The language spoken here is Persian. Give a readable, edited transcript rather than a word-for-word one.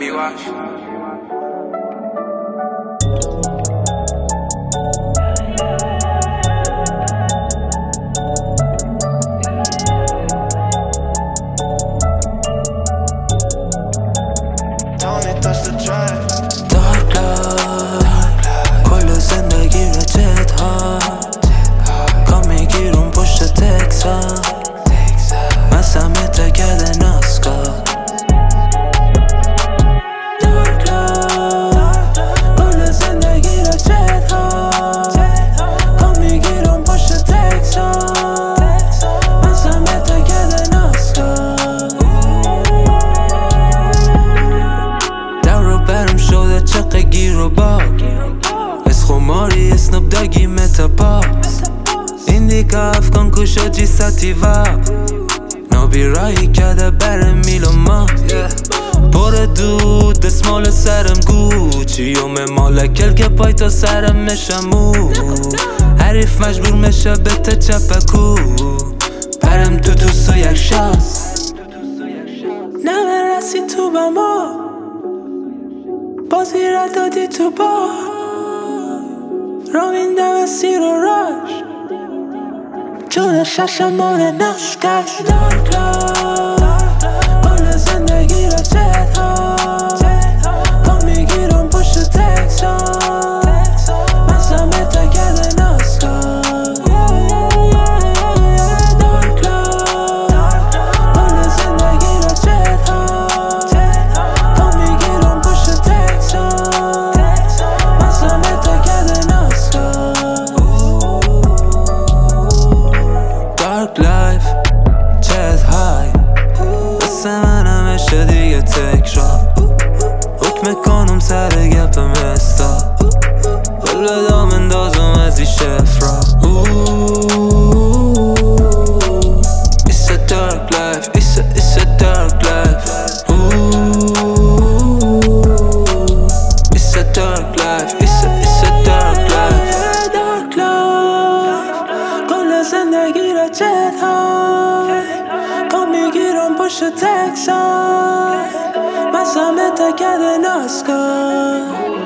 بیواش. کل زندگی رو جد ها کام میگیرم پشت تکس ها مسامت کرده ناسکا کل زندگی رو جد ها کام میگیرم پشت تکس ها مسامت کرده ناسکا در رو برم شده چقه گیر و باگ خماری اسنوب داگی متاپاس ایندیکا افغان کشا جی ساتیوا نابی رایی کده بر میلو ما پر دود دسمال سرم گوچی یوم مالکل که پای تا سرم مشمو حریف مجبور مشه به تا چپکو برم تو یک شاز نمرسی تو با ما بازی را دادی تو با روین دم سیر و راش جون ششمون نشکش کل زندگی را جد ها کام میگیرم پشت تکس ها مسامت کرده ناسکا کل زندگی را جد ها کام میگیرم پشت تکس ها مسامت کرده ناسکا Dark life چت های بس من همشه دیگه تکرار حکم کنم سر گپ مستا قلب دام اندازم از این شفرا It's a dark life It's a dark life It's a dark life It's a dark life Dark life کل زندگی را جد ها کام میگیرم پشت تکس ها مسامت کرده ناسکا